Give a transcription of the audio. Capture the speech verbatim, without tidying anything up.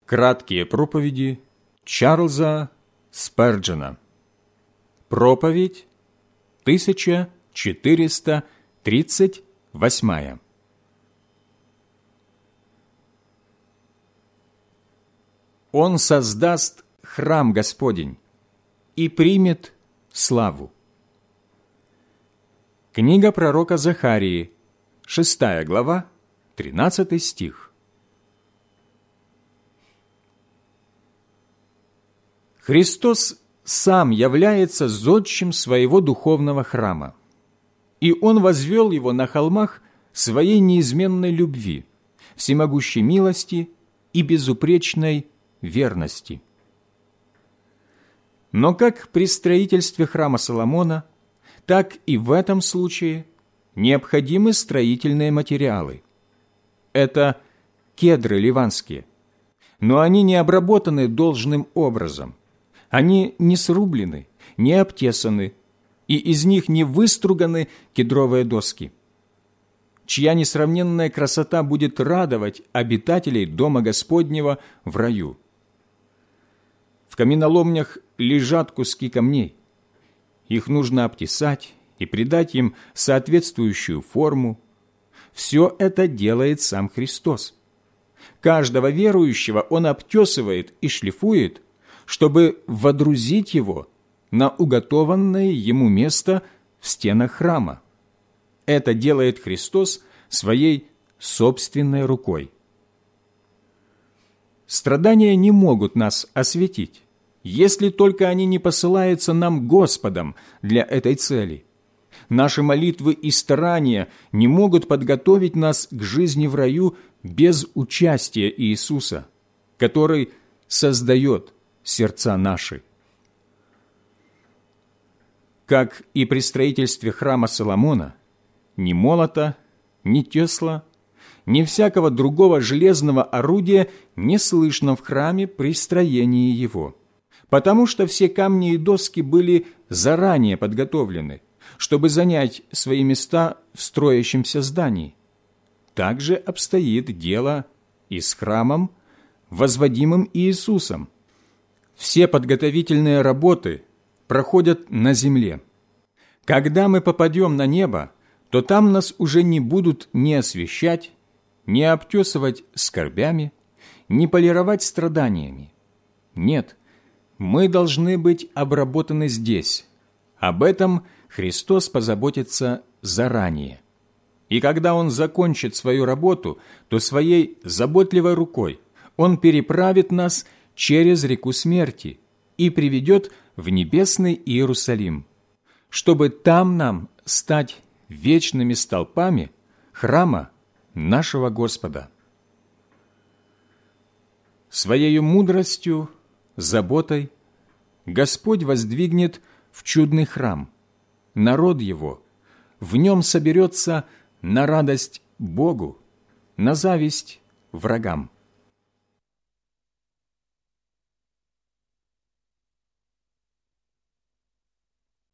Краткие проповеди Чарльза Сперджена. Проповедь тысяча четыреста тридцать восьмая. Он создаст храм Господень и примет славу. Книга пророка Захарии, шестая глава, тринадцатый стих. Христос сам является зодчим своего духовного храма, и Он возвел его на холмах своей неизменной любви, всемогущей милости и безупречной верности. Но как при строительстве храма Соломона, так и в этом случае необходимы строительные материалы. Это кедры ливанские, но они не обработаны должным образом. Они не срублены, не обтесаны, и из них не выструганы кедровые доски, чья несравненная красота будет радовать обитателей Дома Господнего в раю. В каменоломнях лежат куски камней. Их нужно обтесать и придать им соответствующую форму. Все это делает сам Христос. Каждого верующего Он обтесывает и шлифует, чтобы водрузить его на уготованное ему место в стенах храма. Это делает Христос своей собственной рукой. Страдания не могут нас осветить, если только они не посылаются нам Господом для этой цели. Наши молитвы и старания не могут подготовить нас к жизни в раю без участия Иисуса, который создает сердца наши. Как и при строительстве храма Соломона, ни молота, ни тесла, ни всякого другого железного орудия не слышно в храме при строении его, потому что все камни и доски были заранее подготовлены, чтобы занять свои места в строящемся здании. Так же обстоит дело и с храмом, возводимым Иисусом. Все подготовительные работы проходят на земле. Когда мы попадем на небо, то там нас уже не будут ни освещать, ни обтесывать скорбями, ни полировать страданиями. Нет, мы должны быть обработаны здесь. Об этом Христос позаботится заранее. И когда Он закончит свою работу, то своей заботливой рукой Он переправит нас через реку смерти и приведет в небесный Иерусалим, чтобы там нам стать вечными столпами храма нашего Господа. Своею мудростью, заботой Господь воздвигнет в чудный храм народ Его, в нем соберется на радость Богу, на зависть врагам.